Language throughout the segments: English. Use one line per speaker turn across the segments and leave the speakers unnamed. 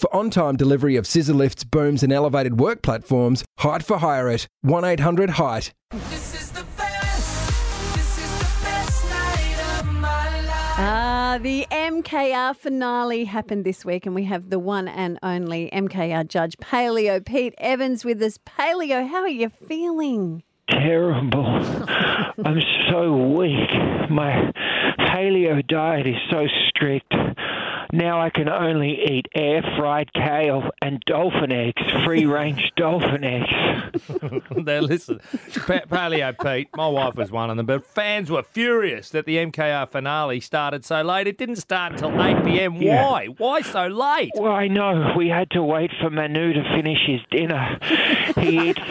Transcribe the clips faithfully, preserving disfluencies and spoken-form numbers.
For on-time delivery of scissor lifts, booms and elevated work platforms, Height for Hire it. one eight hundred height.
Ah, the M K R finale happened this week, and we have the one and only M K R judge, Paleo Pete Evans, with us. Paleo, how are you feeling?
Terrible. I'm so weak. My paleo diet is so strict. Now I can only eat air-fried kale and dolphin eggs, free-range dolphin eggs.
Now, listen, pa- Paleo Pete, my wife was one of them, but fans were furious that the M K R finale started so late. It didn't start until eight p.m.
Yeah.
Why? Why so late?
Well, I know. We had to wait for Manu to finish his dinner. He eats...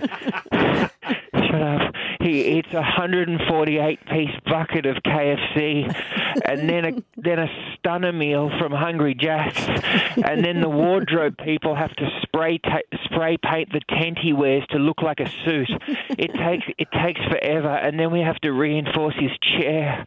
Shut up. He eats a one hundred forty-eight piece bucket of K F C and then a then a stunner meal from Hungry Jack's, and then the wardrobe people have to spray ta- spray paint the tent he wears to look like a suit. It takes it takes forever, and then we have to reinforce his chair.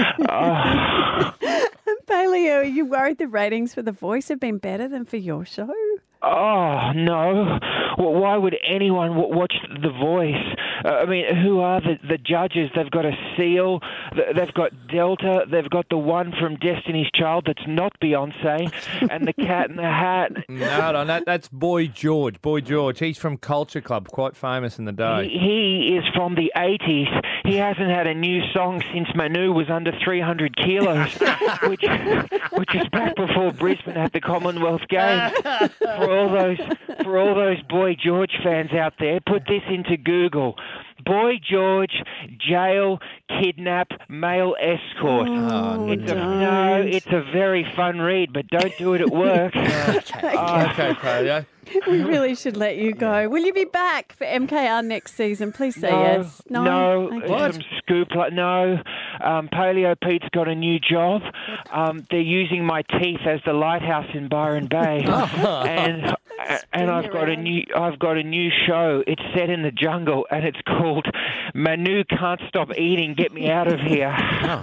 Oh.
Paleo, are you worried the ratings for The Voice have been better than for your show?
Oh, no. Well, why would anyone w- watch The Voice? Uh, I mean, who are the, the judges? They've got a seal, th- they've got Delta, they've got the one from Destiny's Child that's not Beyonce, and the Cat in the Hat.
No, no, that, that's Boy George. Boy George. He's from Culture Club, quite famous in the day.
He, he is from the eighties. He hasn't had a new song since Manu was under three hundred kilos, which which is back before Brisbane had the Commonwealth Games. For all those for all those Boy George fans out there, put this into Google. Boy George, jail, kidnap, male escort.
Oh,
it's a,
don't.
no, it's a very fun read, but don't do it at work.
Okay,
Uh,
okay, Paleo.
We really should let you go. Will you be back for M K R next season? Please say
no,
yes.
No,
Okay.
some scoop. Like, no, um, Paleo Pete's got a new job. Um, they're using my teeth as the lighthouse in Byron Bay, and and I've got a new I've got a new show. It's set in the jungle, and it's called Manu Can't Stop Eating. Get me out of here.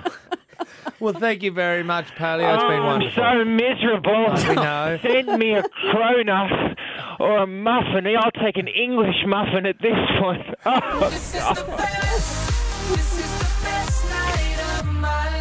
Well, thank you very much, Paleo. It's
oh,
been wonderful.
I'm so miserable.
Oh, we know.
Send me a cronut or a muffin. I'll take an English muffin at this point. Oh,
This is the best. This is the best night of my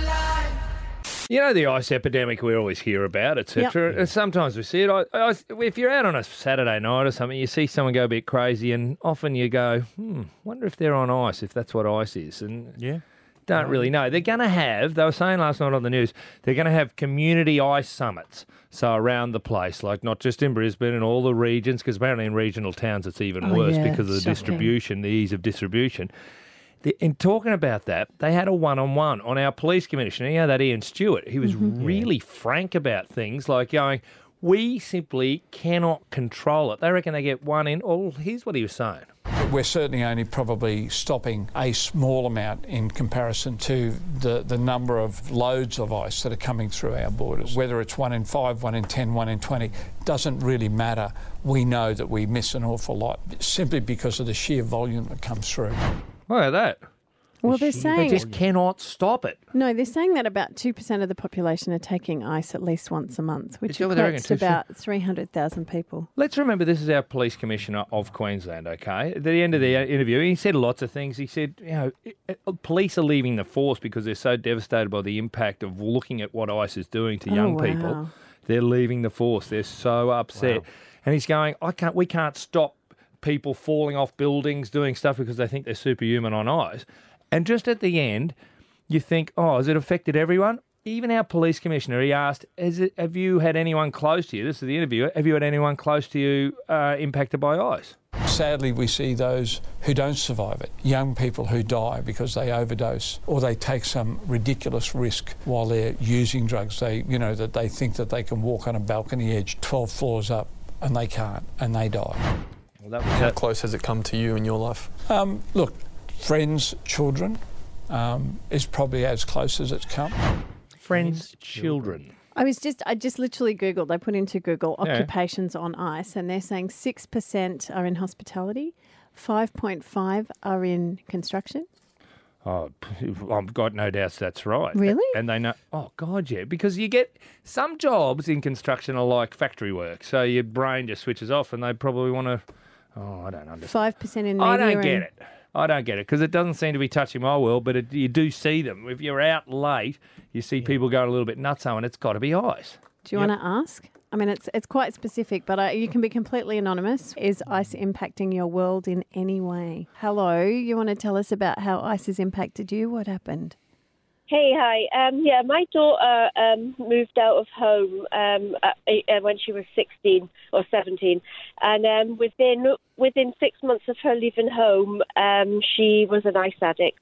life.
You know the ice epidemic we always hear about, et cetera. And sometimes we see it. I, I, if you're out on a Saturday night or something, you see someone go a bit crazy, and often you go, hmm, wonder if they're on ice, if that's what ice is. And
Yeah.
don't really know. They're going to have, they were saying last night on the news, they're going to have community ice summits. So around the place, like not just in Brisbane and all the regions, because apparently in regional towns it's even
Oh,
worse
yeah,
because of the
shocking.
distribution, the ease of distribution. The, in talking about that, they had a one-on-one on our police commissioner. You know, that Ian Stewart. He was
Mm-hmm.
really frank about things, like going, we simply cannot control it. They reckon they get one in. Oh, here's what he was saying.
We're certainly only probably stopping a small amount in comparison to the, the number of loads of ice that are coming through our borders. Whether it's one in five, one in ten, one in twenty, doesn't really matter. We know that we miss an awful lot simply because of the sheer volume that comes through.
Look at that.
Well, they're
They
saying
just cannot stop it.
no. They're saying that about two percent of the population are taking ice at least once a month, which
Is that what they reckon,
equates to
two
about three hundred thousand people.
Let's remember this is our police commissioner of Queensland, okay? At the end of the interview, he said lots of things. He said, you know, police are leaving the force because they're so devastated by the impact of looking at what ICE is doing to
Oh,
young
wow.
people. They're leaving the force. They're so upset. And he's going, I can't. We can't stop people falling off buildings, doing stuff because they think they're superhuman on ice. And just at the end, you think, oh, has it affected everyone? Even our police commissioner, he asked, Has it, have you had anyone close to you? This is the interview. Have you had anyone close to you uh, impacted by ice?
Sadly, we see those who don't survive it, young people who die because they overdose or they take some ridiculous risk while they're using drugs. They, you know, that they think that they can walk on a balcony edge twelve floors up and they can't and they die.
Well, that was
How
it.
close has it come to you in your life?
Um, look, friends, children um, is probably as close as it's come.
Friends, children.
I was just, I just literally Googled, I put into Google
Yeah.
occupations on ice, and they're saying six percent are in hospitality, five point five are in construction.
Oh, I've got no doubts that's right.
Really?
And they know, oh, God, yeah. Because you get some jobs in construction are like factory work. So your brain just switches off and they probably want to, oh, I don't understand.
Five percent in media.
I don't get
and-
it. I don't get it because it doesn't seem to be touching my world, but it, you do see them. If you're out late, you see people going a little bit nutso and it's got to be ice.
Do you want to ask? I mean, it's it's quite specific, but I, you can be completely anonymous. Is ice impacting your world in any way? Hello, you want to tell us about how ice has impacted you? What happened?
Hey, hi. Um, yeah, my daughter um, moved out of home um, uh, uh, when she was sixteen or seventeen, and um, within within six months of her leaving home, um, she was an ice addict.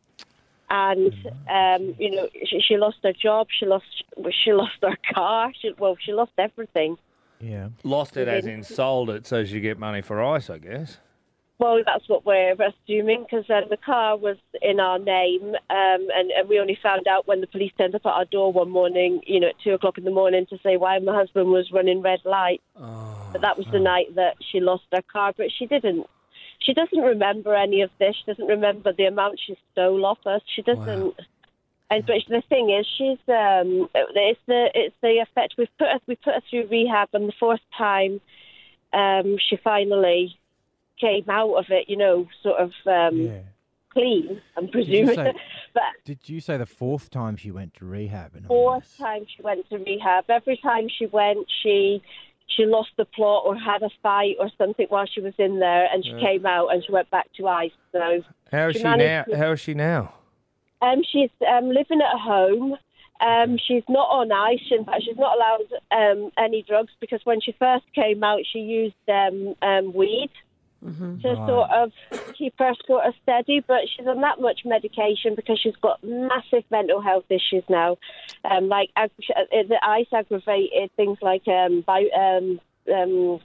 And um, you know, she, she lost her job. She lost she lost her car. She, well, she lost everything.
Yeah.
Lost it as in sold it so she get money for ice, I guess.
Well, that's what we're assuming because uh, the car was in our name, um, and, and we only found out when the police turned up at our door one morning, you know, at two o'clock in the morning to say why my husband was running red light.
Oh,
But that was the night that she lost her car, but she didn't. She doesn't remember any of this. She doesn't remember the amount she stole off us. She doesn't.
Wow.
And but the thing is, she's um, it's the it's the effect we've put her, we put her through rehab, and the fourth time, um, she finally came out of it. You know, sort of um,
Yeah.
clean. I'm
you
presuming,
say-
but
Did you say the fourth time she went to rehab? And all
fourth
this?
time she went to rehab. Every time she went, she she lost the plot or had a fight or something while she was in there, and she came out and she went back to ice. So
How is
She
she now?
managed to-
How is she now?
um, she's um, living at home. Um, she's not on ice. In fact, she's not allowed um, any drugs because when she first came out, she used um, um, weed to sort of keep her sort of steady. But she's on that much medication because she's got massive mental health issues now. Um, like ag- the ice aggravated things like um, bi- um, um,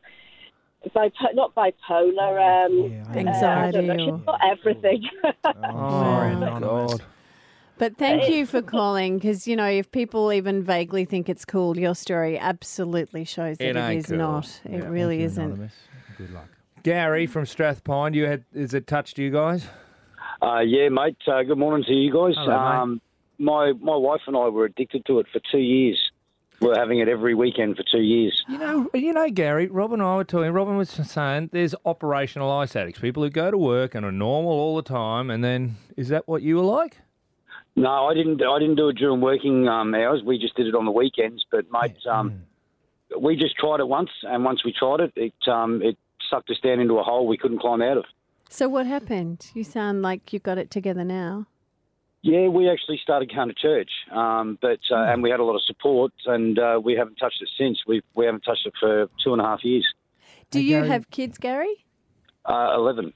bipo- not bipolar, um,
Yeah, I
uh, I
Anxiety
don't know.
or-
She's got everything.
Oh, sorry,
Wow.
anonymous.
God.
But thank you for calling because, you know, if people even vaguely think it's cool, your story absolutely shows that
It
it
ain't
is
cool.
not. It
Yeah,
really
thank you,
isn't.
Anonymous. Good luck.
Gary from Strathpine, you had has it touched you guys?
Uh, yeah, mate. Uh, good morning to you guys.
Hello, mate.
um, my my wife and I were addicted to it for two years. We We're having it every weekend for two years.
You know, you know, Gary. Robin and I were talking. Robin was saying there's operational ice addicts, people who go to work and are normal all the time, and then is that what you were like?
No, I didn't. I didn't do it during working um, hours. We just did it on the weekends. But mate, um, we just tried it once, and once we tried it, it um, it sucked us down into a hole we couldn't climb out of.
So what happened? You sound like you've got it together now.
Yeah, we actually started going to church, um, but uh, and we had a lot of support, and uh, we haven't touched it since. We we haven't touched it for two and a half years.
Do
Hey,
you
Gary.
have kids, Gary?
Uh, Eleven.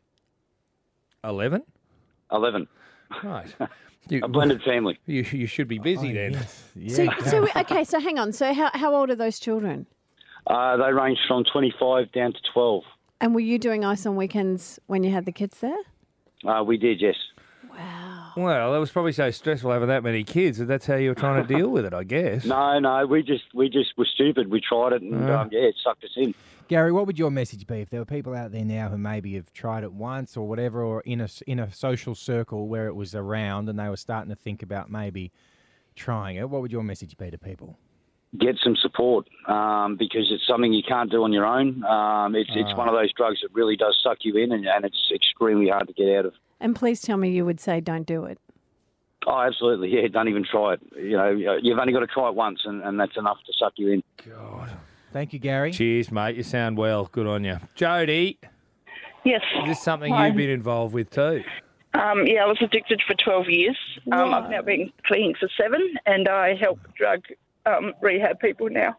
Eleven.
Eleven.
Right. You,
A blended family.
you you should be busy
Oh,
then.
yes. Yeah.
So, so okay, so hang on. So how, how old are those children?
Uh, they range from twenty-five down to twelve.
And were you doing ice on weekends when you had the kids there?
Uh, we did, yes.
Wow.
Well, that was probably so stressful having that many kids that that's how you were trying to deal with it, I guess.
No, no, we just we just were stupid. We tried it, and um, yeah, it sucked us in.
Gary, what would your message be if there were people out there now who maybe have tried it once or whatever, or in a, s- in a social circle where it was around and they were starting to think about maybe trying it? What would your message be to people?
Get some support um, because it's something you can't do on your own. Um, it's it's one of those drugs that really does suck you in, and, and it's extremely hard to get out of.
And please tell me you would say don't do it.
Oh, absolutely, yeah. Don't even try it. You know, you've only got to try it once, and, and that's enough to suck you in.
Thank you, Gary.
Cheers, mate. You sound well. Good on you. Jody,
Yes.
is this something
Hi.
you've been involved with too?
Um, yeah, I was addicted for twelve years. Um, I've now been clean for seven, and I help drug um, rehab people now.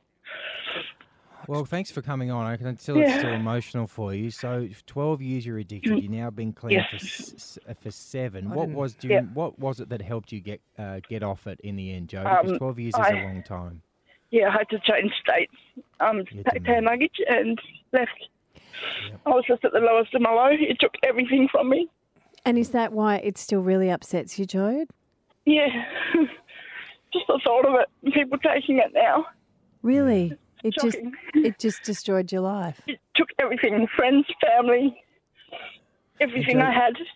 Well, thanks for coming on. I can tell it's
Yeah.
still emotional for you. So, twelve years you're addicted. You've now been clean
Yes.
for s- s- uh, for seven.
I
What
didn't-
was do you,
Yeah.
what was it that helped you get uh, get off it in the end, Joe? Because
Um,
twelve years is
I-
a long time.
Yeah, I had to change states, um,
You
pay,
did,
pay
mate.
luggage, and left. I was just at the lowest of my low. It took everything from me.
And is that why it still really upsets you, Jode?
Yeah, just the thought of it. People taking it now.
Really? It just
Shocking.
it just destroyed your life.
It took everything: friends, family, everything
Joe-
I had.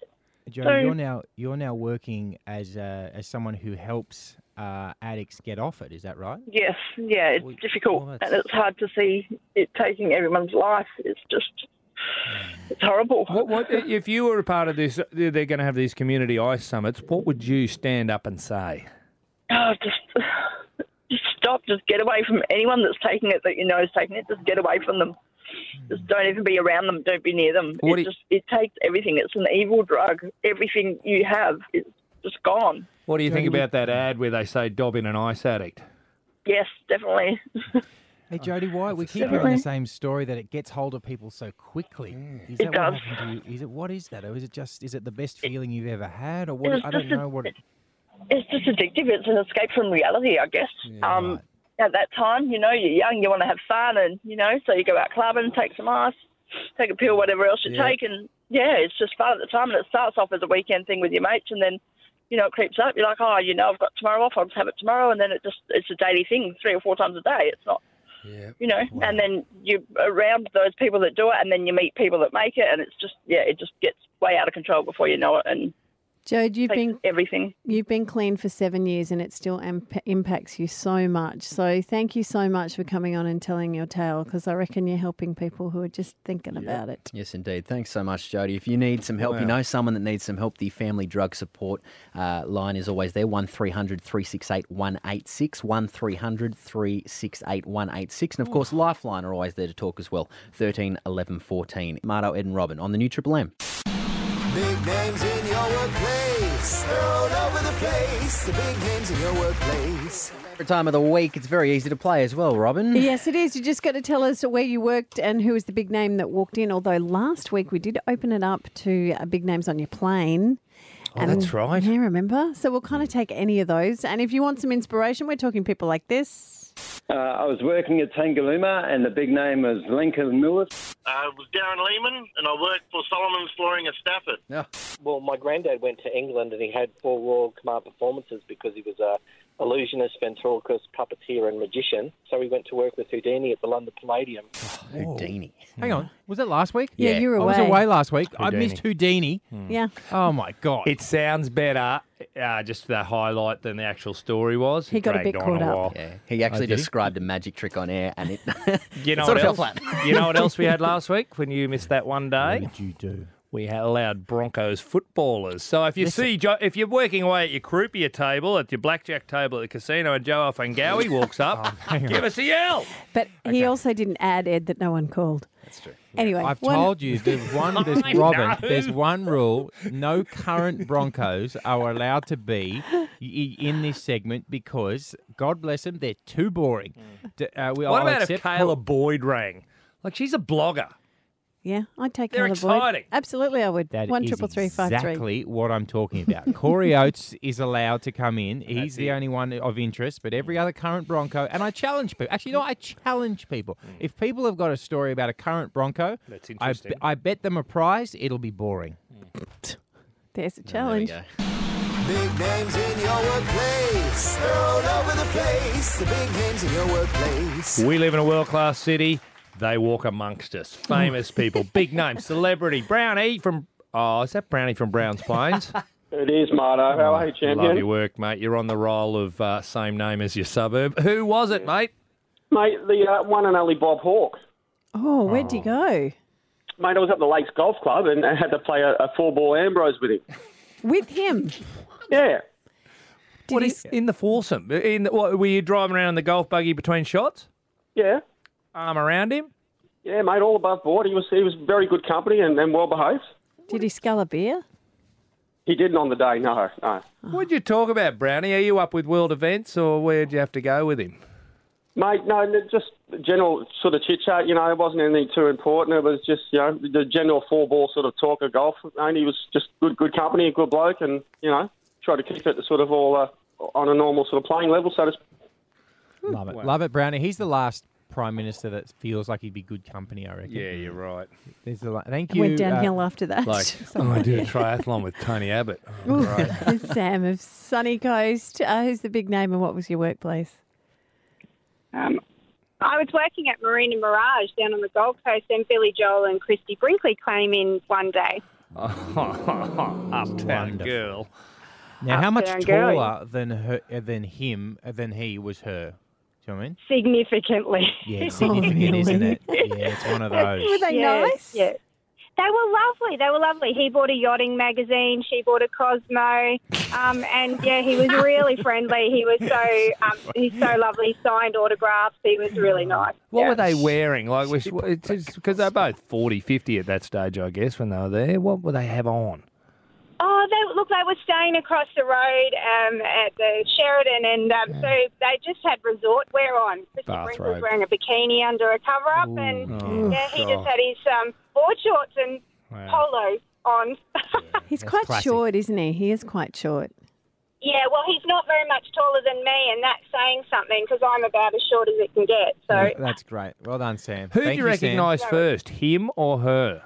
Joe,
So-
you're now you're now working as uh, as someone who helps uh, addicts get off it. Is that right?
Yes, yeah, it's
Well,
difficult,
well,
and
that's-
it's hard to see it taking everyone's life. It's just, it's horrible.
What, what if you were a part of this? They're going to have these community ice summits. What would you stand up and say?
Oh, just, just stop. Just get away from anyone that's taking it that you know is taking it. Just get away from them. Just don't even be around them. Don't be near them.
What
It
do you-
just it takes everything. It's an evil drug. Everything you have is just gone.
What do you think about that ad where they say dob in an ice addict?
Yes, definitely.
Hey, Jody, why we keep hearing
Definitely.
the same story that it gets hold of people so quickly? Is
It
that what
does.
happened to you? Is it what is that, or is it just is it the best feeling you've ever had, or what?
It's
I don't
just a-
know what. It,
It's just addictive. It's an escape from reality, I guess. um, At that time, you know, you're young, you want to have fun, and you know, so you go out clubbing, take some ice, take a pill, whatever else you
Yeah.
take, and yeah, it's just fun at the time. And it starts off as a weekend thing with your mates, and then you know it creeps up. You're like, oh, you know, I've got tomorrow off. I'll just have it tomorrow, and then it just it's a daily thing, three or four times a day. It's not.
Yeah.
You know, and then you're around those people that do it, and then you meet people that make it, and it's just, yeah, it just gets way out of control before you know it, and
Jode, you've
takes
been
everything.
you've been clean for seven years, and it still imp- impacts you so much. So thank you so much for coming on and telling your tale, because I reckon you're helping people who are just thinking about it.
Yes, indeed. Thanks so much, Jody. If you need some help,
Wow.
you know someone that needs some help, the Family Drug Support uh, line is always there, one three hundred three six eight one eight six, one three hundred three six eight one eight six. And, of course, Lifeline are always there to talk as well, thirteen eleven fourteen. Marto, Ed and Robin on the new Triple M.
Big names in your workplace. They're all over the place. The big names in your workplace.
Favourite time of the week, it's very easy to play as well, Robin.
Yes, it is. You just got to tell us where you worked and who was the big name that walked in. Although last week we did open it up to uh, big names on your plane.
Oh, that's right.
Yeah, remember? So we'll kind of take any of those. And if you want some inspiration, we're talking people like this.
Uh, I was working at Tangalooma, and the big name was Lincoln Lewis.
Uh, it was Darren Lehman, and I worked for Solomon's Flooring at Stafford.
Yeah.
Well, my granddad went to England and he had four Royal Command performances because he was a illusionist, ventriloquist, puppeteer and magician. So he went to work with Houdini at the London Palladium.
Houdini.
hang on, was that last week?
Yeah, you were
I was
away.
away last week. I
Houdini.
missed Houdini.
Yeah.
Oh my god!
It sounds better, uh, just the highlight than the actual story was.
He
It
got a bit
dragged on
caught up.
while.
Yeah, he actually
Oh, did he?
described a magic trick on air, and it,
You know
it sort
what
of fell
else?
flat.
You know what else we had last week when you missed that one
What
day?
did you do?
We had allowed Broncos footballers. So if you see, Jo- if you're working away at your croupier table, at your blackjack table at the casino, and Joe Fangawi walks up, give us a yell.
But he also didn't add, Ed, that no one called.
That's true.
Anyway,
I've
one-
told you there's one. There's
I
Robin.
know.
There's one rule: no current Broncos are allowed to be i- in this segment because, God bless them, they're too boring. D- Uh, we,
What
I'll
about if
accept
Kayla Boyd rang? Like, she's a blogger.
Yeah, I'd take
They're
Kayla Boyd.
exciting.
Absolutely, I would.
That
One
is
triple three five three.
exactly what I'm talking about. Corey Oates is allowed to come in. He's
That's
the
it.
only one of interest, but every other current Bronco, and I challenge people. Actually, no, I challenge people. If people have got a story about a current Bronco,
That's
I,
interesting.
I bet them a prize. It'll be boring.
There's a
There we
challenge.
go.
Big names in your workplace. They're all over the place. The big names in your workplace.
We live in a world-class city. They walk amongst us. Famous people, big names, celebrity. Brownie from, oh, is that Brownie from Browns Plains?
It is, Marto. How are you, champion?
Love your work, mate. You're on the roll of uh, same name as your suburb. Who was it, mate?
Mate, the uh, one and only Bob Hawke.
Oh, where'd you go?
Mate, I was at the Lakes Golf Club and I had to play a, a four-ball Ambrose with him.
With him?
Yeah.
Did
What
he
is in the foursome? In the, what, were you driving around in the golf buggy between shots?
Yeah.
Arm around him?
Yeah, mate, all above board. He was he was very good company and, and well behaved.
Did he scull a beer?
He didn't on the day, no, no.
What'd you talk about, Brownie? Are you up with world events or where'd you have to go with him?
Mate, no, no, just general sort of chit chat. You know, it wasn't anything too important. It was just you know the general four ball sort of talk of golf. And he was just good, good company, a good bloke, and you know try to keep it sort of all uh, on a normal sort of playing level, so to speak.
Love it. Love it, Brownie. He's the last Prime Minister that feels like he'd be good company, I reckon.
Yeah, you're right.
There's the la- Thank
It
you.
went downhill
uh,
after that.
Like, oh, I did a triathlon with Tony Abbott. Oh,
Ooh,
great.
there's Sam of Sunny Coast. Uh, who's the big name and what was your workplace?
Um, I was working at Marina Mirage down on the Gold Coast, and Billy Joel and Christy Brinkley came in one day.
Uptown girl.
Now, how much
Uptown girl.
taller than her, uh, than him, uh, than he was her? Do you know what I mean?
Significantly.
Yeah, it's significant, isn't it? Yeah, it's one of those.
Were they
Yeah,
nice?
Yeah. They were lovely. They were lovely. He bought a yachting magazine. She bought a Cosmo. Um, and, yeah, he was really friendly. He was so um, he's so lovely. He signed autographs. He was really nice.
What
yeah.
were they wearing? Like, because they're both forty, fifty at that stage, I guess, when they were there. What would they have on?
Oh, they look, they were staying across the road um, at the Sheridan, and um, so they just had resort wear on. Christy Brink was
Bathrobe.
wearing a bikini under a cover-up, and
Oh,
yeah, he
God.
just had his um, board shorts and
Wow.
polos on.
He's quite
classic.
short, isn't he? He is quite short.
Yeah, well, he's not very much taller than me, and that's saying something because I'm about as short as it can get. So
Yeah, that's great. Well done, Sam.
Who do
Thank
you
Sam.
recognise first, him or her?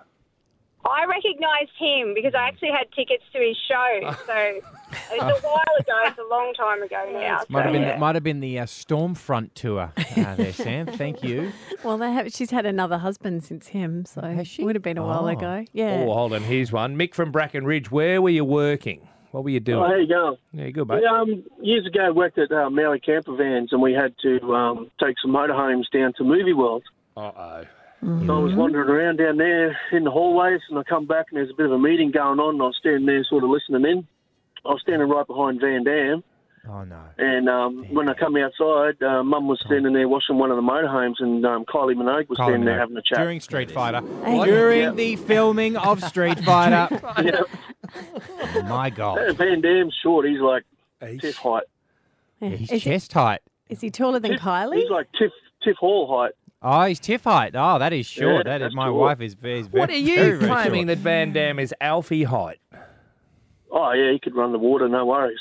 I recognised him because I actually had tickets to his show. So it's a while ago. It's a long time ago now.
Might have
so,
been
yeah.
might have been the uh, Stormfront tour uh, there, Sam. Thank you.
Well, they have. She's had another husband since him, so it would have been a while
Oh.
ago. Yeah.
Oh, hold on. Here's one. Mick from Bracken Ridge. Where were you working? What were you doing?
Oh, how you going?
Yeah, good, mate.
Yeah, um, years ago, I worked at uh, Maui Camper Vans, and we had to um, take some motorhomes down to Movie World.
Uh-oh.
So I was wandering around down there in the hallways, and I come back, and there's a bit of a meeting going on, and I was standing there sort of listening in. I was standing right behind Van Damme,
Oh, no.
and um, when I come outside, uh, Mum was standing there washing one of the motorhomes, and um, Kylie Minogue was
Kylie
standing there
Minogue.
having a chat.
During Street Fighter.
Hey.
During
Yeah.
the filming of Street Fighter.
Yeah.
Oh, my God.
Van Damme's short. He's like Tiff height.
Yeah.
He's
Is,
chest height.
is he taller than
Tiff,
Kylie?
He's like Tiff, Tiff Hall height.
Oh, he's Tiff height. Oh, that is short.
Yeah,
that is
that's
my
short.
wife is very, very
What are you
very, very
claiming
short.
that Van Damme is Alfie height?
Oh, yeah, he could run the water, no worries.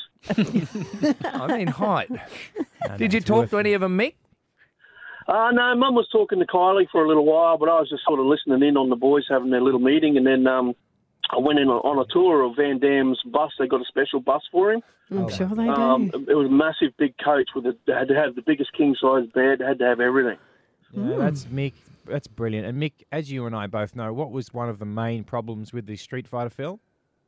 I mean height.
No,
Did
no,
you
it's
talk
worth
to any of them, Mick?
Uh, no, Mum was talking to Kylie for a little while, but I was just sort of listening in on the boys having their little meeting, and then um, I went in on a tour of Van Damme's bus. They got a special bus for him.
I'm sure they do.
Um, it was a massive big coach with a, they had to have the biggest king size bed. They had to have everything.
Yeah, that's Mick. That's brilliant. And Mick, as you and I both know, what was one of the main problems with the Street Fighter film?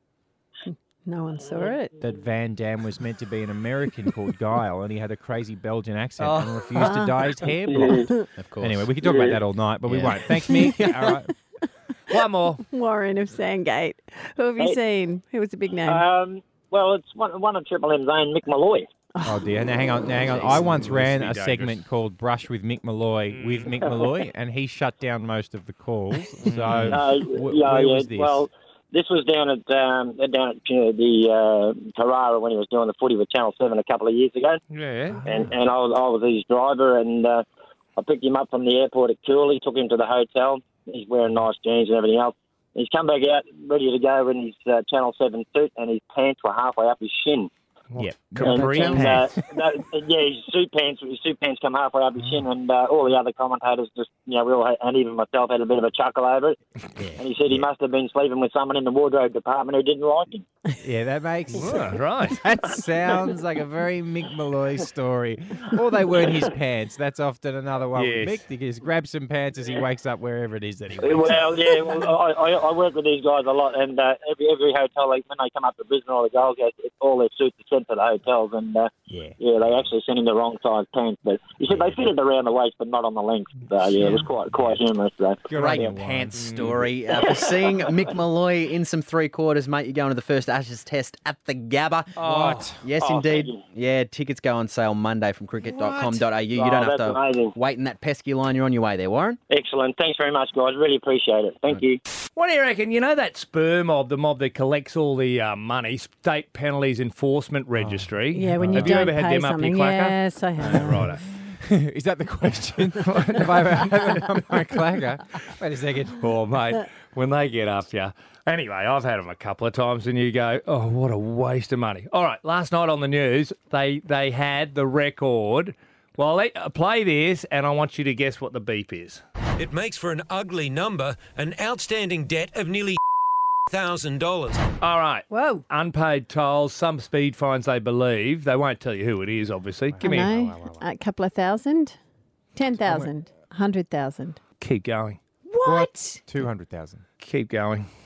No one saw it.
That Van Damme was meant to be an American called Guile, and he had a crazy Belgian accent and refused to dye his hair blonde.
Of course.
Anyway, we could talk about that all night, but we
Yeah.
won't. Thanks, Mick. All right.
One more.
Warren of Sandgate. Who have you
Hey.
seen? Who was the big name?
Um, well, it's one, one of Triple M's own, Mick Malloy.
Oh dear. Now hang on. Now hang on. I once ran a
dangerous.
segment called "Brush with Mick Malloy" with Mick Malloy, and he shut down most of the calls. So
Uh,
wh-
yeah,
where
yeah.
was this?
Well, this was down at um, down at uh, the uh, Carrara when he was doing the footy with Channel Seven a couple of years ago,
Yeah.
and and I was I was his driver, and uh, I picked him up from the airport at Cooley, took him to the hotel. He's wearing nice jeans and everything else. He's come back out ready to go in his uh, Channel Seven suit, and his pants were halfway up his shin.
Yep.
Capri
and,
pants.
uh, that, yeah, his suit pants, his suit pants come halfway up his shin, and uh, all the other commentators just, you know, we all had, and even myself had a bit of a chuckle over it. And he said he must have been sleeping with someone in the wardrobe department who didn't like him.
Yeah, that makes
Oh, right.
That sounds like a very Mick Malloy story. Or they weren't his pants. That's often another one
Yes.
with Mick. He just grabs some pants as he wakes up wherever it is that he wakes up.
Well, yeah, well, I, I, I work with these guys a lot, and uh, every every hotel, like, when they come up to Brisbane or the Gold Coast, it's all their suits are sent to the hotels, and uh,
Yeah.
yeah, they actually sent him the wrong size pants. But you said they fitted around the waist, but not on the length. So yeah, it was quite quite humorous. Though.
Great
Yeah.
pants story. Uh, for seeing Mick Malloy in some three quarters, mate, you're going to the first Ashes test at the Gabba.
What?
Yes,
Oh,
indeed.
thank you.
Yeah, tickets go on sale Monday from cricket dot com dot a u. You
Oh,
don't have
that's
to
amazing.
wait in that pesky line. You're on your way there, Warren.
Excellent. Thanks very much, guys. Really appreciate it. Thank you.
What do you reckon? You know that spur mob, the mob that collects all the uh, money, State Penalties Enforcement Registry?
yeah, when you
have
don't
you ever had
pay
them up
something.
your clacker?
Yes, I have.
Right.
Is that the question? Have I ever had it on my clacker? Wait a second.
Oh, mate, when they get up you. Anyway, I've had them a couple of times and you go, oh, what a waste of money. All right, last night on the news, they, they had the record. Well, I'll let, uh, play this and I want you to guess what the beep is.
It makes for an ugly number, an outstanding debt of nearly one thousand dollars.
All right.
Whoa.
Unpaid tolls, some speed fines they believe. They won't tell you who it is, obviously. Give
I
me a
know. A couple of thousand? Ten thousand? A hundred thousand?
Keep going.
What?
two hundred thousand.
Keep going.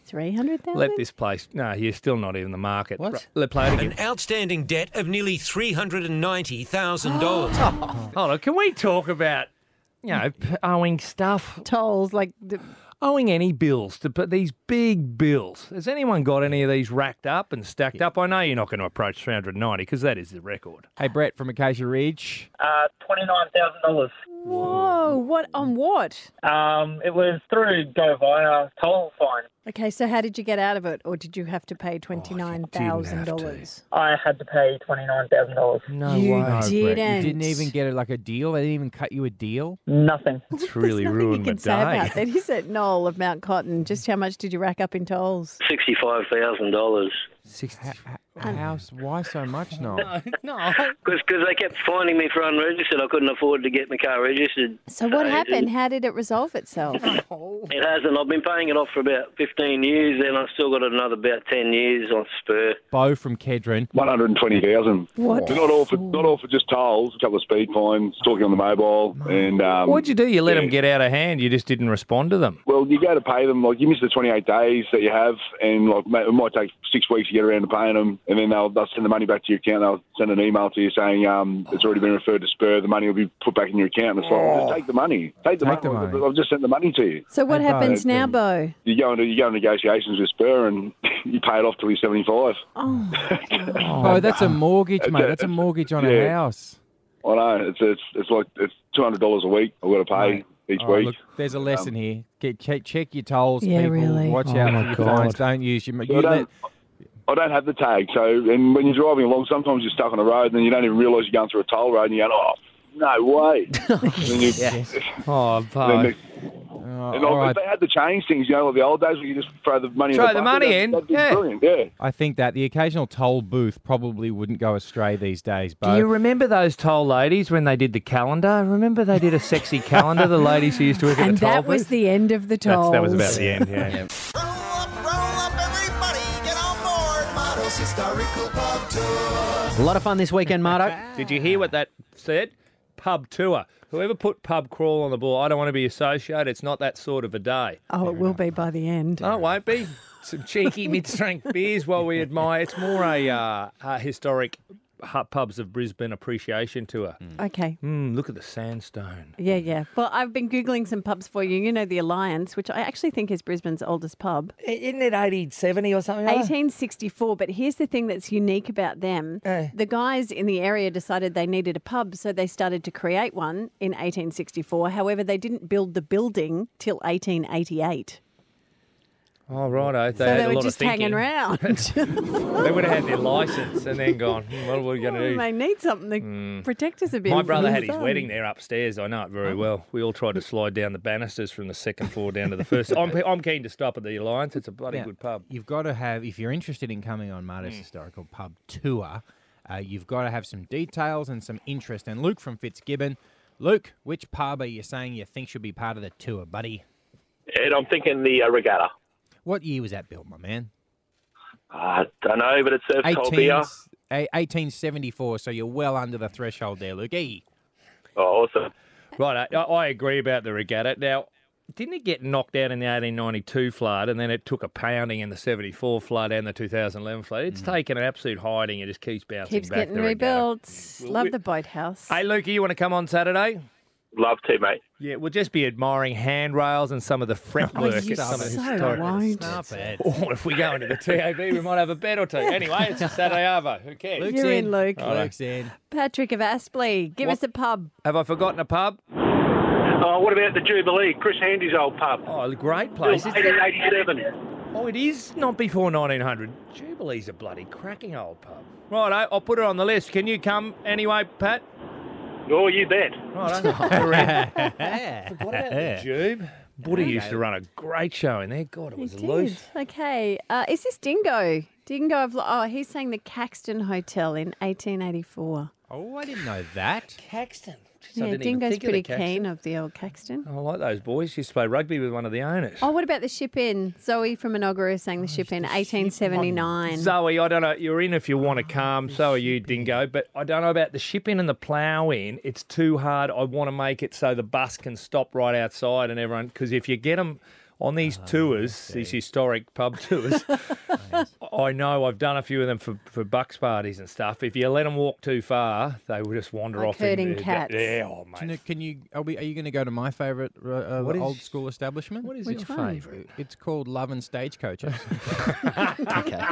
three hundred thousand?
Let this place... No, you're still not even the market.
What?
Right, let play it again.
An outstanding debt of nearly three hundred ninety thousand dollars.
Hold on, can we talk about, you know, p- owing stuff?
Tolls, like... The...
Owing any bills, to put these big bills. Has anyone got any of these racked up and stacked up? I know you're not going to approach three hundred ninety because that is the record.
Hey, Brett from Acacia Ridge.
Uh, twenty-nine thousand dollars.
Whoa, what on what?
Um, it was through Go Via toll fine.
Okay, so how did you get out of it, or did you have to pay twenty-nine thousand dollars?
I had to pay twenty-nine thousand dollars.
No
You
way.
No, Brett,
didn't.
you didn't even get it like a deal? They didn't even cut you a deal?
Nothing.
It's really
Nothing
ruined
you
my
can say about
day.
that. He's at Noel of Mount Cotton. Just how much did you rack up in tolls?
sixty-five thousand dollars.
How, how, why so much, Noel?
No.
Because they kept finding me for unregistered. I couldn't afford to get my car registered.
So what
it-
happened? How did it resolve itself?
It hasn't. I've been paying it off for about fifteen years, and I've still got another about ten years on spur.
Bo from Kedron.
one hundred twenty thousand.
What?
They're not all for not all for just tolls. A couple of speed fines, talking on the mobile, and um,
What'd you do? You let
yeah.
them get out of hand. You just didn't respond to them.
Well, you go to pay them, like you miss the twenty-eight days that you have, and like ma- it might take six weeks to get around to paying them, and then they'll, they'll send the money back to your account. They'll send an email to you saying um, it's already been referred to Spur. The money will be put back in your account. And it's like, just take the money. Take the
Take
money.
the money.
I've just sent the money to you.
So what
Hey, Bo,
happens now,
um,
Bo?
You go into you go into negotiations with Spur, and you pay it off till you're seventy-five.
Oh,
Bo, that's a mortgage, mate.
It's a-
That's a mortgage on a
yeah.
house.
I know it's it's it's like it's two hundred dollars a week. I've got to pay
Mate.
each
All right,
week.
look, there's a lesson
Um,
here. Get, check, check your tolls,
Yeah,
people.
really.
Watch
Oh,
out
my
for your
God.
fines. Don't use your...
So
You
I, don't,
let,
I don't have the tag, so and when you're driving along, sometimes you're stuck on the road, and then you don't even realise you're going through a toll road, and you go, "Oh, no way!" and then you,
Oh,
then
Bo.
the-
oh,
and
all
like,
right.
they had to change things, you know, like the old days where you just throw the money
Throw
in the,
the
bucket.
money
That'd-
in,
that'd be
yeah.
brilliant, yeah.
I think that the occasional toll booth probably wouldn't go astray these days, Bo.
Do you remember those toll ladies when they did the calendar? Remember they did a sexy calendar, the ladies who used to work at
and
the toll
that was
booth?
the end of the
That's-
tolls.
That was about the end, yeah.
Marto's Historical Pub Tour.
A lot of fun this weekend, Marto.
Did you hear what that said? Pub tour. Whoever put pub crawl on the ball, I don't want to be associated. It's not that sort of a day.
Oh, it will be by the end.
No, it won't be. Some cheeky mid-strength beers while we admire. It's more a, uh, a historic hu- pubs of Brisbane appreciation tour.
Okay.
Mm, look at the sandstone.
Yeah, yeah. Well, I've been Googling some pubs for you. You know, the Alliance, which I actually think is Brisbane's oldest pub.
Isn't it eighteen seventy or something?
eighteen sixty-four, but here's the thing that's unique about them.
Eh.
The guys in the area decided they needed a pub, so they started to create one in eighteen sixty-four. However, they didn't build the building till eighteen eighty-eight.
Oh, righto. They
so
had
they
a
were
lot
just
of thinking.
hanging around.
They would have had their licence and then gone, "Hmm, what are we going to do?
They need something to
Mm.
protect us a bit.
My
from
brother
the
had his
sun.
wedding there upstairs. I know it very well. We all tried to slide down the banisters from the second floor down to the first. I'm, I'm keen to stop at the Alliance. It's a bloody
Now,
good pub.
You've got to have, if you're interested in coming on Marto's
Mm.
Historical Pub Tour, uh, you've got to have some details and some interest. And Luke from Fitzgibbon. Luke, which pub are you saying you think should be part of the tour, buddy?
And I'm thinking the uh, Regatta.
What year was that built, my man?
I don't know, but it serves cold beer.
eh, eighteen seventy-four, so you're well under the threshold there, Luke. Hey.
Oh, awesome.
Right, I, I agree about the Regatta. Now, didn't it get knocked out in the eighteen ninety-two flood and then it took a pounding in the seventy-four flood and the two thousand eleven flood? It's taken an absolute hiding. It just keeps bouncing
Keeps
back.
getting
the Regatta.
rebuilt. Love the boathouse.
Hey, Lukey, you want to come on Saturday?
Love to, mate.
Yeah, we'll just be admiring handrails and some of the fretwork.
you
at some of the
so
historic-
won't.
Stop it.
Or if we go into the T A B, we might have a bet or two. Anyway, it's a Saturday Arvo. Who cares?
Luke's
You're
in.
in, Luke.
Righto.
Luke's in.
Patrick of Aspley, give
What?
us a pub.
Have I forgotten a pub?
Oh, what about the Jubilee? Chris Handy's old pub.
Oh, a great place.
eighteen eighty-seven.
Oh, it is not before nineteen hundred. Jubilee's a bloody cracking old pub. Right, I'll put it on the list. Can you come anyway, Pat?
Oh, you bet.
Right, forgot about the Jube. Buddy used to run a great show in there. God, it
He
was
did.
loose.
Okay. Uh, is this Dingo? Dingo of... Oh, he's saying the Caxton Hotel in eighteen eighty-four.
Oh, I didn't know that.
Caxton. Jeez, I
Yeah,
didn't even
Dingo's
think of the
pretty
Caxton.
keen of the old Caxton.
I like those boys. Used to play rugby with one of the owners.
Oh, what about the Ship Inn? Zoe from Minoggera is saying the Ship Inn, eighteen seventy-nine.
Zoe, I don't know. You're in if you want to come. So are you, Dingo. But I don't know about the ship in and the plough in. It's too hard. I want to make it so the bus can stop right outside and everyone. Because if you get them On these tours, these historic pub tours, I know I've done a few of them for, for bucks parties and stuff. If you let them walk too far, they will just wander
Like
off.
herding
into,
cats.
Yeah, oh, mate.
Can you, can you are, we, are you going to go to my favourite uh,
What is-
old school establishment?
What is
Which
your
one?
favourite?
It's called Love and Stagecoaches.
Okay.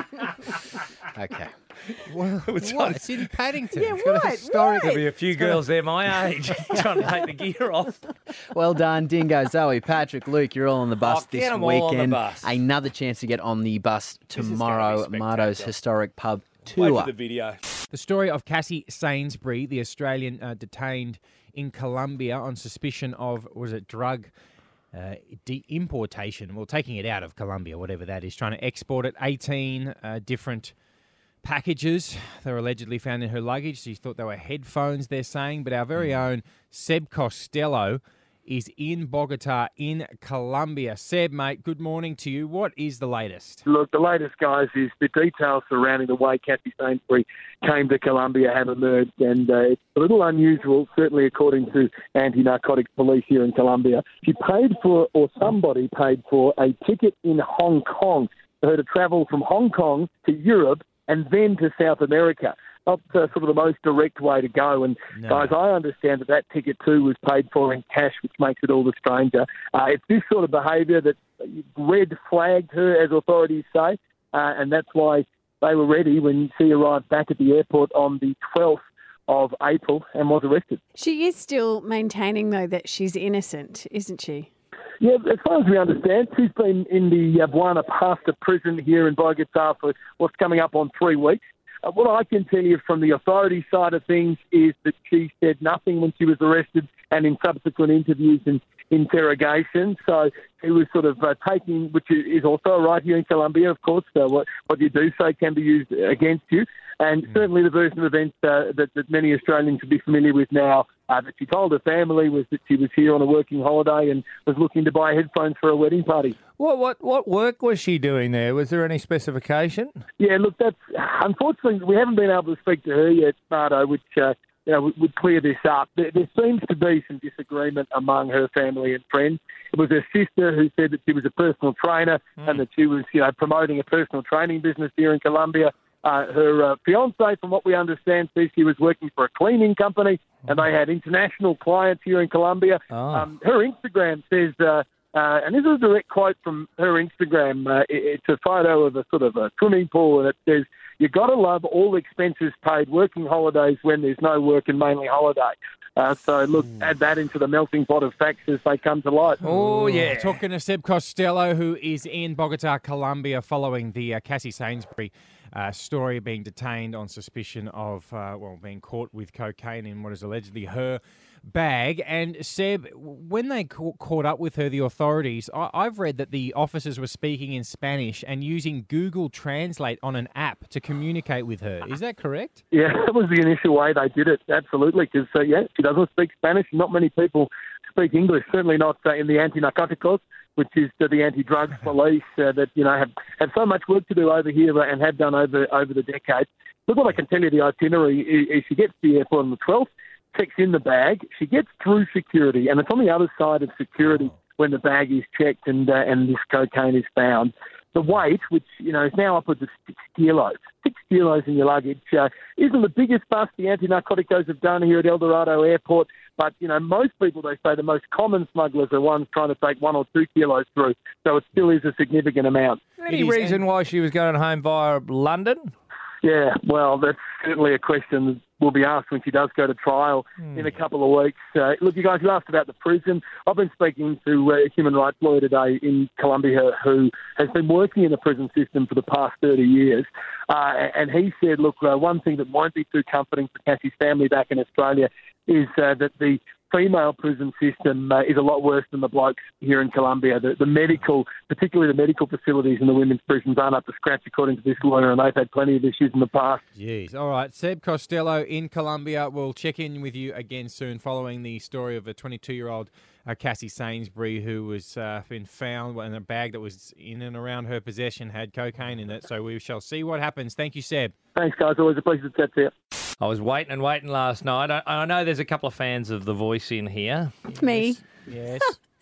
Okay.
Well,
What's
what?
on?
It's in Paddington.
Yeah,
It's got a
what?
historic.
There'll be a few girls there my age trying to take the gear off.
Well done, Dingo, Zoe, Patrick, Luke. You're all on the bus
Oh,
this
get 'em
weekend.
all on the bus.
Another chance to get on the bus
is gonna be
tomorrow.
spectacular.
Mardo's historic pub
Wait
tour.
for the video.
The story of Cassie Sainsbury, the Australian uh, detained in Colombia on suspicion of, was it drug uh, de-importation? Well, taking it out of Colombia, whatever that is, trying to export it. eighteen uh, different packages they were allegedly found in her luggage. She thought they were headphones, they're saying. But our very own Seb Costello is in Bogota in Colombia. Seb, mate, good morning to you. What is the latest?
Look, the latest, guys, is the details surrounding the way Cassie Sainsbury came to Colombia have emerged, and uh, it's a little unusual, certainly according to anti-narcotics police here in Colombia. She paid for, or somebody paid for, a ticket in Hong Kong for her to travel from Hong Kong to Europe and then to South America. Not uh, sort of the most direct way to go. And,
No.
guys, I understand that that ticket, too, was paid for in cash, which makes it all the stranger. Uh, it's this sort of behaviour that red flagged her, as authorities say, uh, and that's why they were ready when she arrived back at the airport on the twelfth of April and was arrested.
She is still maintaining, though, that she's innocent, isn't she?
Yeah, as far as we understand, she's been in the uh, Buena Pasta prison here in Bogota for what's coming up on three weeks. Uh, what I can tell you from the authority side of things is that she said nothing when she was arrested and in subsequent interviews and interrogation. So she was sort of uh, taking, which is also a right here in Colombia, of course. So what, what you do say can be used against you. And certainly the version of events uh, that, that many Australians should be familiar with now, uh, that she told her family, was that she was here on a working holiday and was looking to buy headphones for a wedding party.
What what what work was she doing there? Was there any specification?
Yeah, look, that's unfortunately we haven't been able to speak to her yet, Mardo, which uh, you know would, would clear this up. There, there seems to be some disagreement among her family and friends. It was her sister who said that she was a personal trainer mm. and that she was, you know, promoting a personal training business here in Colombia. Uh, her uh, fiance, from what we understand, says she was working for a cleaning company and they had international clients here in Colombia.
Oh.
Um, her Instagram says, uh, uh, and this is a direct quote from her Instagram, uh, it, it's a photo of a sort of a swimming pool, and it says, "You got to love all expenses paid, working holidays when there's no work and mainly holiday." Uh, so, look, add that into the melting pot of facts as they come to light.
Oh, yeah.
Talking to Seb Costello, who is in Bogota, Colombia, following the uh, Cassie Sainsbury uh, story, being detained on suspicion of, uh, well, being caught with cocaine in what is allegedly her bag. And Seb, when they ca- caught up with her, the authorities, I- I've read that the officers were speaking in Spanish and using Google Translate on an app to communicate with her. Is that correct?
Yeah, that was the initial way they did it, absolutely, because, uh, yeah, she doesn't speak Spanish. Not many people speak English, certainly not uh, in the anti-narcoticos, which is uh, the anti-drugs police uh, that, you know, have, have so much work to do over here and have done over over the decades. Look, what I can tell you, the itinerary is, is she gets to the airport on the twelfth, checks in the bag, she gets through security, and it's on the other side of security when the bag is checked and uh, and this cocaine is found. The weight, which, you know, is now upwards of six kilos, six kilos in your luggage, uh, isn't the biggest bust the anti-narcoticos have done here at El Dorado Airport, but, you know, most people, they say the most common smugglers are ones trying to take one or two kilos through, so it still is a significant amount.
Any reason why she was going home via London?
Yeah, well, that's certainly a question that will be asked when she does go to trial mm. in a couple of weeks. Uh, look, you guys, you asked about the prison. I've been speaking to a human rights lawyer today in Colombia who has been working in the prison system for the past thirty years. Uh, and he said, look, uh, one thing that won't be too comforting for Cassie's family back in Australia is uh, that the female prison system uh, is a lot worse than the blokes here in Colombia. The, the medical, particularly the medical facilities in the women's prisons, aren't up to scratch, according to this lawyer, and they've had plenty of issues in the past.
Jeez. All right. Seb Costello in Colombia. We'll check in with you again soon following the story of a twenty-two-year-old uh, Cassie Sainsbury who was uh, been found in a bag that was in and around her possession had cocaine in it. So we shall see what happens. Thank you, Seb.
Thanks, guys. Always a pleasure to chat to you.
I was waiting and waiting last night. I, I know there's a couple of fans of The Voice in here.
It's me.
Yes.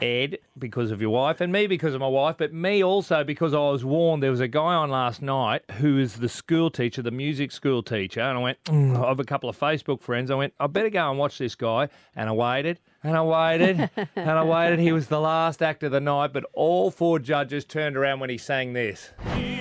Ed, because of your wife, and me because of my wife, but me also because I was warned there was a guy on last night who is the school teacher, the music school teacher, and I went, mm, I have a couple of Facebook friends. I went, I better go and watch this guy, and I waited, and I waited, and I waited. He was the last act of the night, but all four judges turned around when he sang this.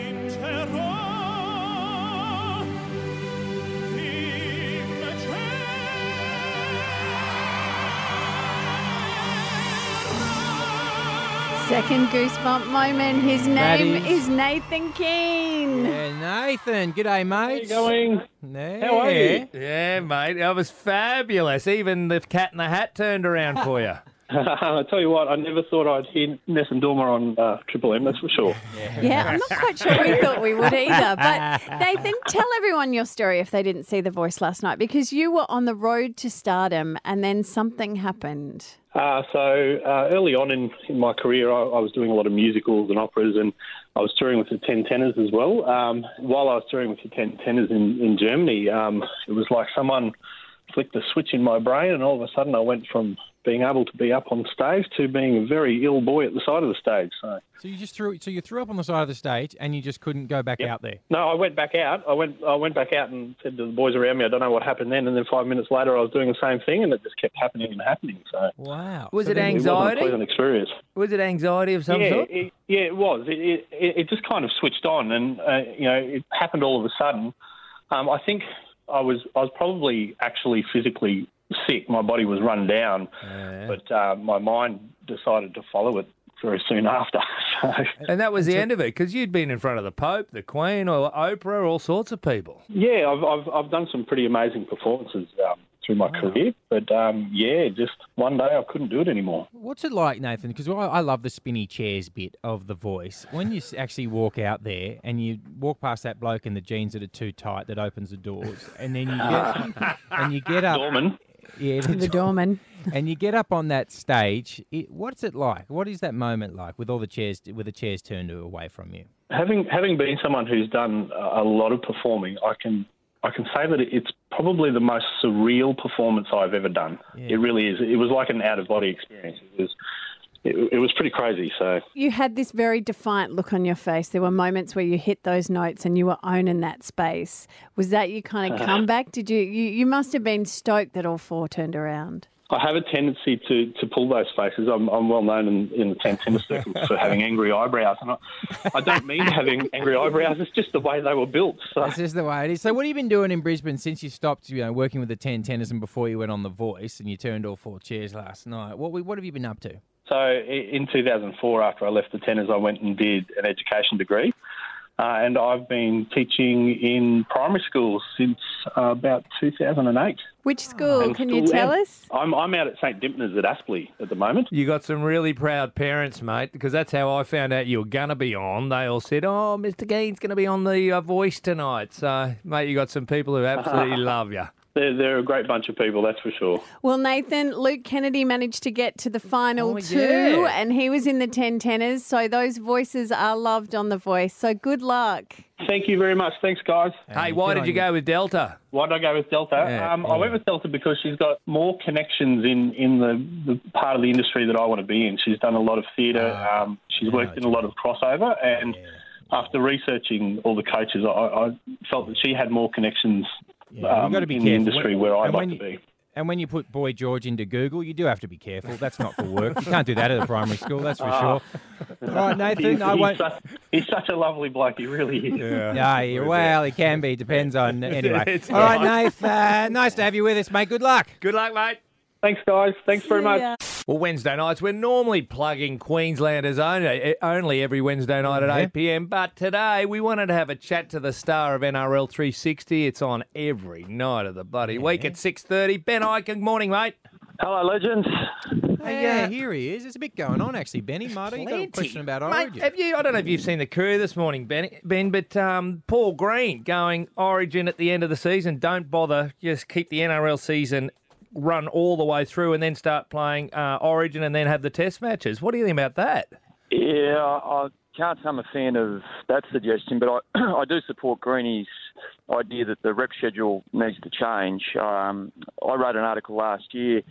Second goosebump moment. His name
is-
is Nathan Keane.
Yeah, Nathan. G'day, mate.
How you going?
Yeah.
How are you?
Yeah, mate, that was fabulous. Even the Cat in the Hat turned around for you.
I tell you what, I never thought I'd hear Ness and Dormer on uh, Triple M, that's for sure.
Yeah, I'm not quite sure we thought we would either. But Nathan, tell everyone your story if they didn't see The Voice last night, because you were on the road to stardom and then something happened.
Uh, so uh, early on in, in my career, I, I was doing a lot of musicals and operas, and I was touring with the Ten Tenors as well. Um, while I was touring with the Ten Tenors in, in Germany, um, it was like someone flicked a switch in my brain, and all of a sudden I went from being able to be up on stage to being a very ill boy at the side of the stage. So,
So you just threw. So you threw up on the side of the stage, and you just couldn't go back
Yep.
out there.
no, I went back out. I went I went back out and said to the boys around me, I don't know what happened then. And then five minutes later, I was doing the same thing, and it just kept happening and happening. So
Wow.
Was
So
it
it wasn't a
anxiety?
pleasant experience.
Was it anxiety of some
yeah,
sort?
It, yeah, it was. It, it, it just kind of switched on, and uh, you know, it happened all of a sudden. Um, I think I was I was probably actually physically sick. My body was run down, but uh, my mind decided to follow it very soon after. So,
And that was the end of it, because you'd been in front of the Pope, the Queen, or Oprah, all sorts of people.
yeah, I've, I've I've done some pretty amazing performances um, through my career, but um, yeah, just one day I couldn't do it anymore.
What's it like, Nathan? Because I, I love the spinny chairs bit of The Voice. When you s- actually walk out there and you walk past that bloke in the jeans that are too tight that opens the doors, and then you get and you get up.
Dorman.
Yeah,
The doorman.
And you get up on that stage. It, what's it like? What is that moment like with all the chairs, with the chairs turned away from you?
Having having been someone who's done a lot of performing, I can I can say that it's probably the most surreal performance I've ever done.
Yeah.
It really is. It was like an out of body experience. It was it, it was pretty crazy. So
You had this very defiant look on your face. There were moments where you hit those notes and you were owning that space. Was that your kind of comeback? Did you, you, you must have been stoked that all four turned around.
I have a tendency to, to pull those faces. I'm, I'm well known in, in the ten tennis circles for having angry eyebrows. And I, I don't mean having angry eyebrows. It's just the way they were built. So.
This is the way it is. So what have you been doing in Brisbane since you stopped, you know, working with the Ten Tenors and before you went on The Voice and you turned all four chairs last night? What what have you been up to?
So i- in two thousand four, after I left the tenors, I went and did an education degree. Uh, and I've been teaching in primary schools since uh, about two thousand eight.
Which school?
And
Can you
still
tell
am.
us?
I'm, I'm out at St Dimpners at Aspley at the moment.
You got some really proud parents, mate, because that's how I found out you were going to be on. They all said, oh, Mister Keane's going to be on The uh, Voice tonight. So, mate, you got some people who absolutely love you.
They're, they're a great bunch of people, that's for sure.
Well, Nathan, Luke Kennedy managed to get to the final
Oh,
two,
yeah.
and he was in the Ten Tenors. So those voices are loved on The Voice. So good luck.
Thank you very much. Thanks, guys.
Hey, why did you go with Delta?
Why did I go with Delta?
Yeah,
um, I went with Delta because she's got more connections in, in the, the part of the industry that I want to be in. She's done a lot of theatre. Um, she's worked in a lot of crossover. And after researching all the coaches, I, I felt that she had more connections
Yeah,
um,
you've got to be
in
careful.
the industry
When-
where I'd
and
like
when
to
you-
be.
And when you put Boy George into Google, you do have to be careful. That's not for work. You can't do that at a primary school, that's for
Ah.
sure. All right, Nathan,
He's,
I
he's
won't...
Such, he's such a lovely bloke. He really is.
Yeah, yeah, well, he can be. Depends on... Anyway.
It's
All right,
nice.
Nath, uh, nice to have you with us, mate. Good luck.
Good luck, mate.
Thanks, guys. Thanks very much.
Well, Wednesday nights, we're normally plugging Queenslanders only, only every Wednesday night at
Yeah.
eight p m. But today, we wanted to have a chat to the star of N R L three sixty. It's on every night of the bloody week at six thirty. Ben Ike, good morning, mate.
Hello, legends.
Hey, yeah, here he is. There's a bit going on, actually, Benny. Marty, you got a
Plenty.
question about
Mate,
Origin?
have you? I don't know if you've seen the crew this morning, Ben. Ben, but um, Paul Green going Origin at the end of the season. Don't bother. Just keep the N R L season run all the way through, and then start playing uh, Origin, and then have the Test matches. What do you think about that?
Yeah, I can't say I'm a fan of that suggestion, but I, I do support Greeny's idea that the rep schedule needs to change. Um, I wrote an article last year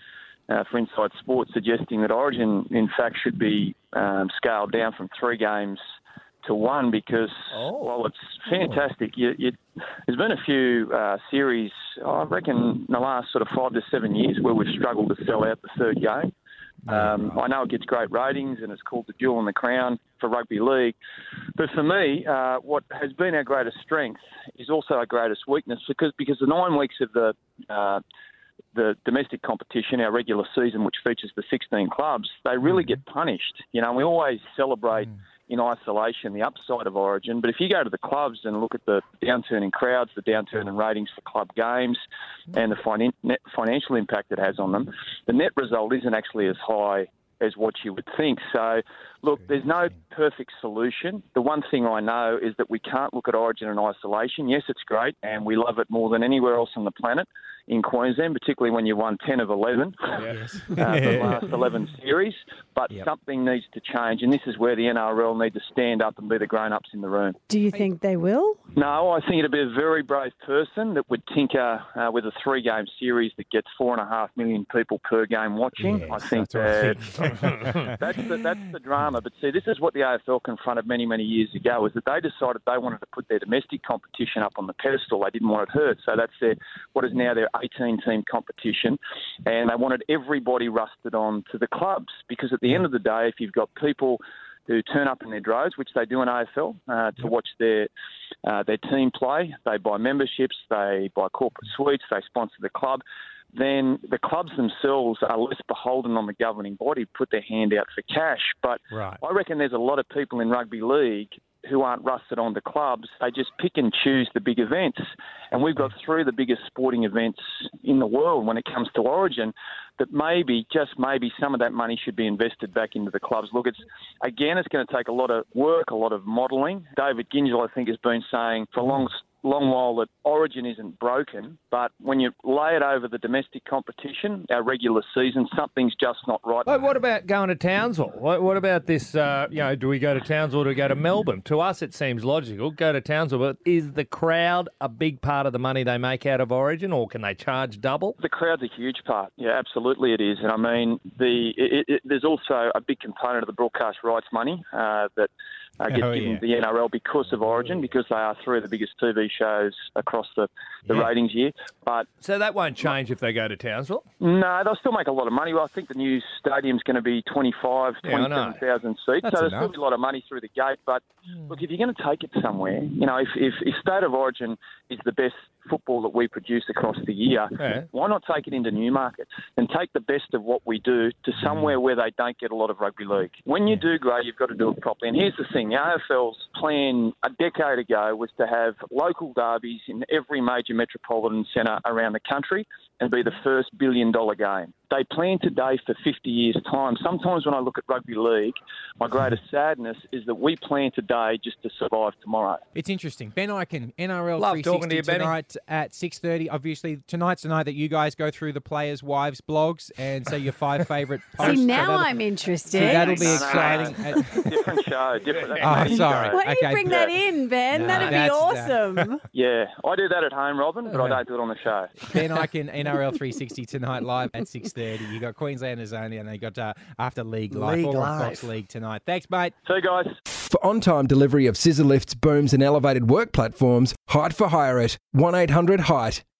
uh, for Inside Sports suggesting that Origin, in fact, should be um, scaled down from three games to one because, oh. while it's fantastic, you, you, there's been a few uh, series, I reckon, in the last sort of five to seven years where we've struggled to sell out the third game. Um, I know it gets great ratings and it's called the Jewel in the Crown for rugby league. But for me, uh, what has been our greatest strength is also our greatest weakness because because the nine weeks of the uh, the domestic competition, our regular season, which features the sixteen clubs, they really get punished. You know, we always celebrate in isolation the upside of Origin, but if you go to the clubs and look at the downturn in crowds, the downturn in ratings for club games, and the finan- net financial impact it has on them, the net result isn't actually as high as what you would think. So, look, there's no perfect solution. The one thing I know is that we can't look at Origin in isolation. Yes, it's great, and we love it more than anywhere else on the planet in Queensland, particularly when you won ten of eleven
Yes.
uh, the last eleven series. But
Yep.
something needs to change, and this is where the N R L need to stand up and be the grown-ups in the room.
Do you think they will?
No, I think it'd be a very brave person that would tinker uh, with a three-game series that gets four and a half million people per game watching.
Yes,
I think
that's what I
that that's the that's the drama. But see, this is what the A F L confronted many many years ago: is that they decided they wanted to put their domestic competition up on the pedestal. They didn't want it hurt, so that's their what is now their eighteen-team competition, and they wanted everybody rusted on to the clubs because at the end of the day, if you've got people who turn up in their droves, which they do in A F L, uh, to watch their uh, their team play. They buy memberships, they buy corporate suites, they sponsor the club. Then the clubs themselves are less beholden on the governing body to put their hand out for cash. But
Right.
I reckon there's a lot of people in rugby league who aren't rusted onto clubs. They just pick and choose the big events. And we've got three of the biggest sporting events in the world when it comes to Origin, that maybe, just maybe, some of that money should be invested back into the clubs. Look, it's again, it's going to take a lot of work, a lot of modelling. David Gingell, I think, has been saying for a long long while that Origin isn't broken, but when you lay it over the domestic competition, our regular season, something's just not right.
But what about going to Townsville? What, what about this, uh, you know, do we go to Townsville or do we go to Melbourne? To us, it seems logical. Go to Townsville, but is the crowd a big part of the money they make out of Origin, or can they charge double?
The crowd's a huge part. Yeah, absolutely it is. And I mean, the it, it, there's also a big component of the broadcast rights money uh, that uh, gets
Oh,
given
yeah.
to the N R L because of Origin, because they are three of the biggest T V shows across the, the
Yeah.
ratings year. But
So that won't change if they go to Townsville?
no, they'll still make a lot of money. Well, I think the new stadium's going to be twenty-five,
Yeah, I know.
twenty-seven thousand seats.
That's
so there's
enough.
still a lot of money through the gate. But look, if you're going to take it somewhere, you know, if, if, if State of Origin is the best football that we produce across the year,
Yeah.
why not take it into new markets and take the best of what we do to somewhere where they don't get a lot of rugby league? When you do grow, you've got to do it properly. And here's the thing, the A F L's plan a decade ago was to have local derbies in every major metropolitan centre around the country and be the first billion dollar game. They plan today for fifty years' time. Sometimes when I look at rugby league, my greatest sadness is that we plan today just to survive tomorrow.
It's interesting. Ben Ikin, N R L
Love
three
talking to
sixty
you, Benny.
tonight at six thirty. Obviously, tonight's the night that you guys go through the players' wives' blogs and say your five favourite posts.
See,
So
now
that'll-
I'm interested.
See, that'll be
No, no,
exciting.
no. Different show. Different. that's
Oh,
my
sorry.
show.
Why don't you
Okay.
bring that in, Ben?
No,
That'd be
that's-
awesome.
Yeah, I do that at home, Robin, but I
Okay.
don't do it on the show.
Ben Ikin, N R L three sixty tonight live at six thirty. You got Queenslanders only, and they got uh, After League Live,
League
all on
Live.
Fox League tonight. Thanks, mate.
See you guys.
For on-time delivery of scissor lifts, booms and elevated work platforms, Height for Hire it, one eight hundred height.